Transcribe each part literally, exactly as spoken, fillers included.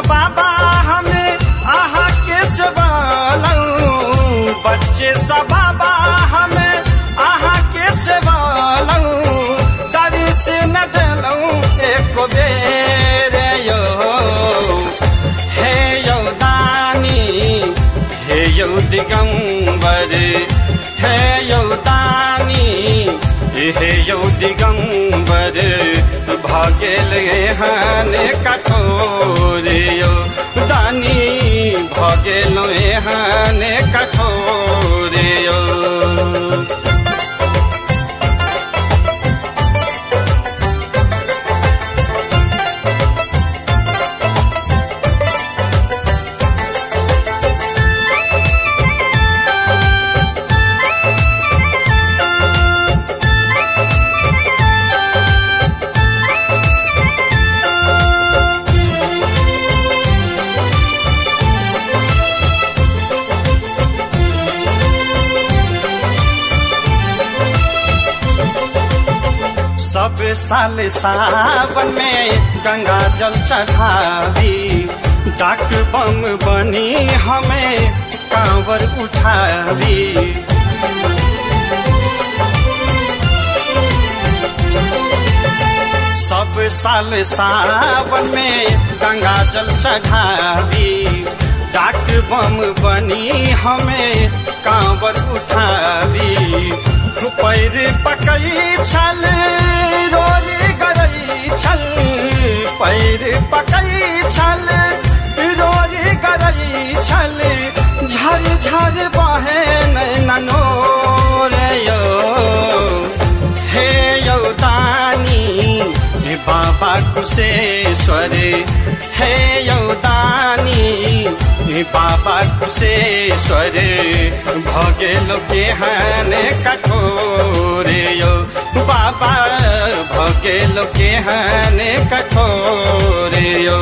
सब बाबा हमें आहा के सेवालू बच्चे सब बाबा हमें आहा के सेवालू दरिस न दिलू एक बेर यो हे यौ दानी हे यौ दिगंबर हे यौ दानी हे यौ दिगंबर भगेल एहन कठोर यो दानी भगेल एहन कठोर यो सब साल सावन में गंगा जल चढ़ावी डाक बम बनी हमें कांवर उठावी सब साल सावन में गंगा जल चढ़ावी डाक बम बनी हमें कांवर उठावी पैर पकई छल रोरी गरई छल पैर पकई छल रोरी गरई छल झर झर बहे नैनो रे यो हे यौ दानी बाबा कुशेश्वर हे यौ दानी बाबा कुशेश्वर भगेलो केहन कठोर यो बाबा भगेलो केहन कठोर यो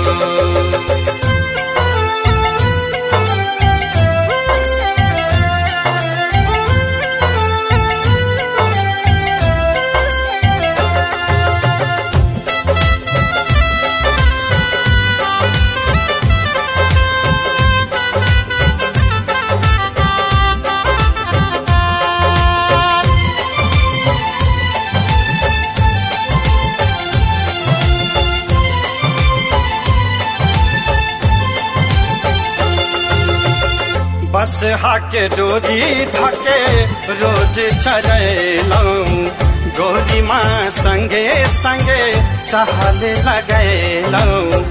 बस हाके डोरी धके रोज चरैलौं गोरी माँ संगे संगे टहले लगैलौं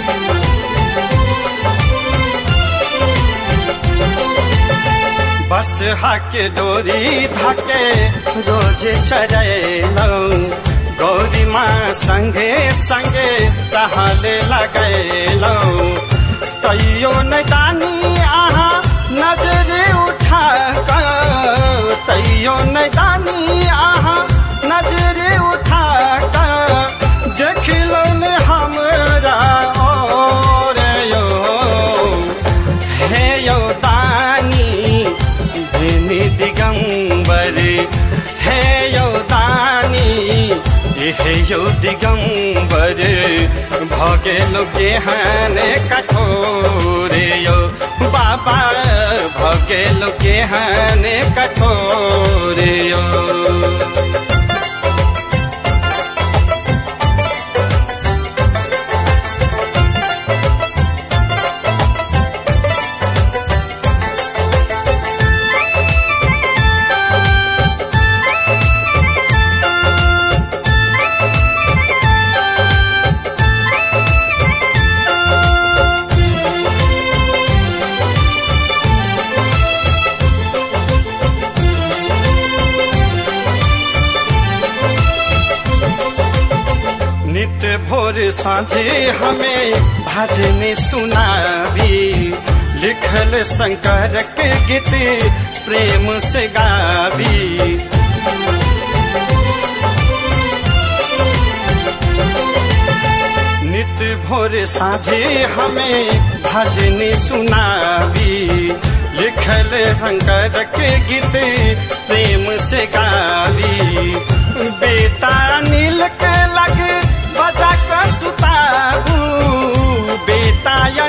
बस हाके डोरी धके रोज चरैलौं गोरी माँ संगे संगे टहले लगैलौं तैयो न दानी आहा नजर उठा कर तैयो न दानी आहा नजर उठा कर देख लो न हमरा और यो हे यौ दानी बेनी दिगंबर हे यौ दानी हे यौ दिगंबर भगेलो केहन कठोर यो बाबा भगेलो केहन कठोर यो नित्य भोर साँझे हमें भजन सुनावी लिखल शंकर के गीत प्रेम से गावी नित्य भोर साँझे हमें भजन सुनावी लिखल शंकर के गीत प्रेम से गावी बेटा नील के लग बजा कर सुताबू बेटा या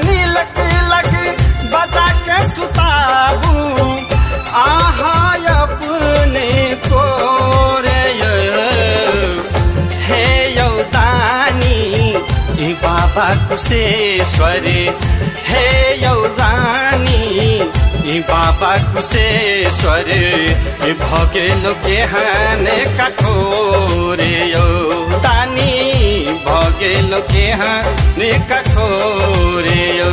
बाबा कुशेश्वर हे यौदानी बाबा कुशेश्वर भगेलो केहन कठोर यौदानी भगेलो केहन कठोर यो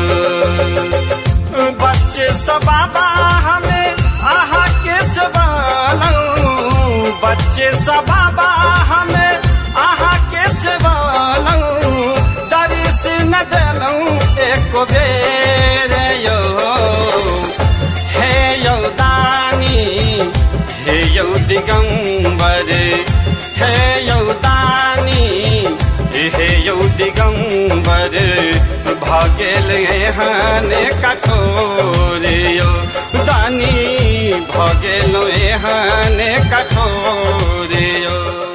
बच्चे सब बाबा हमें आहा के सवालों बच्चे सब बाबा हमें आहा के सवालों दरिस न दलूं एक बेर यो हे यौदानी हे यौ दिगंबर हे यौदानी हे यौ दिगंबर भगेल एहन कठोर यौदानी भगेल एहन कठोर यो